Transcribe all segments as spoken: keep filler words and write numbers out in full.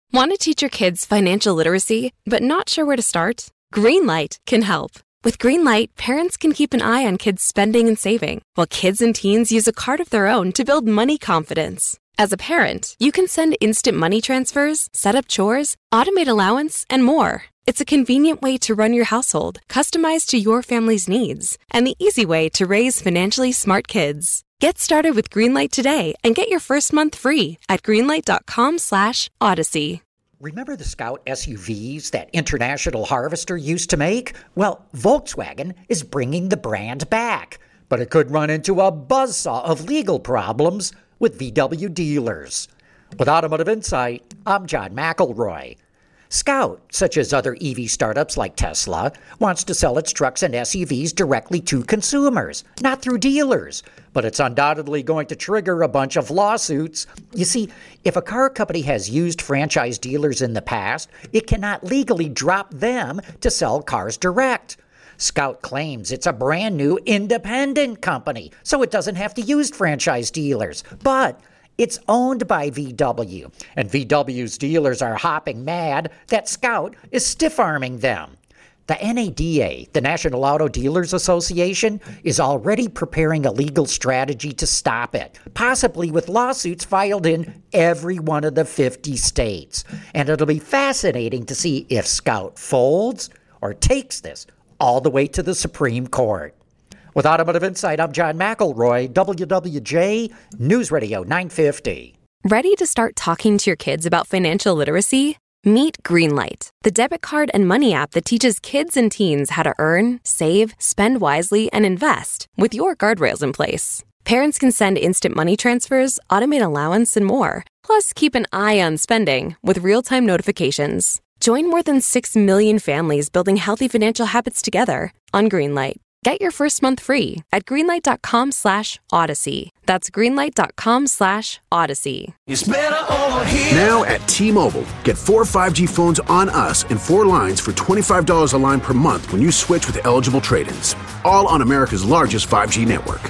Want to teach your kids financial literacy, but not sure where to start? Greenlight can help. With Greenlight, parents can keep an eye on kids' spending and saving, while kids and teens use a card of their own to build money confidence. As a parent, you can send instant money transfers, set up chores, automate allowance, and more. It's a convenient way to run your household, customized to your family's needs, and the easy way to raise financially smart kids. Get started with Greenlight today and get your first month free at greenlight.com slash odyssey. Remember the Scout S U Vs that International Harvester used to make? Well, Volkswagen is bringing the brand back, but it could run into a buzzsaw of legal problems with V W dealers. With Automotive Insight, I'm John McElroy. Scout, such as other E V startups like Tesla, wants to sell its trucks and S U Vs directly to consumers, not through dealers. But it's undoubtedly going to trigger a bunch of lawsuits. You see, if a car company has used franchise dealers in the past, it cannot legally drop them to sell cars direct. Scout claims it's a brand new independent company, so it doesn't have to use franchise dealers. But it's owned by V W, and V W's dealers are hopping mad that Scout is stiff-arming them. The N A D A, the National Auto Dealers Association, is already preparing a legal strategy to stop it, possibly with lawsuits filed in every one of the fifty states. And it'll be fascinating to see if Scout folds or takes this all the way to the Supreme Court. With Automotive Insight, I'm John McElroy, W W J News Radio nine fifty. Ready to start talking to your kids about financial literacy? Meet Greenlight, the debit card and money app that teaches kids and teens how to earn, save, spend wisely, and invest with your guardrails in place. Parents can send instant money transfers, automate allowance, and more. Plus, keep an eye on spending with real-time notifications. Join more than six million families building healthy financial habits together on Greenlight. Get your first month free at greenlight.com slash odyssey. That's greenlight.com slash odyssey. It's better over here. Now at T-Mobile, get four five G phones on us and four lines for twenty-five dollars a line per month when you switch with eligible trade-ins. All on America's largest five G network.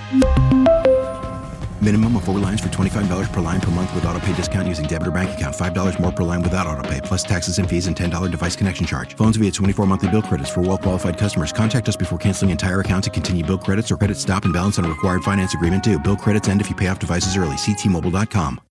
Minimum of four lines for twenty-five dollars per line per month with autopay discount using debit or bank account. five dollars more per line without autopay, plus taxes and fees and ten dollars device connection charge. Phones via twenty-four monthly bill credits for well-qualified customers. Contact us before canceling entire account to continue bill credits or credit stop and balance on a required finance agreement due. Bill credits end if you pay off devices early. See T Mobile dot com.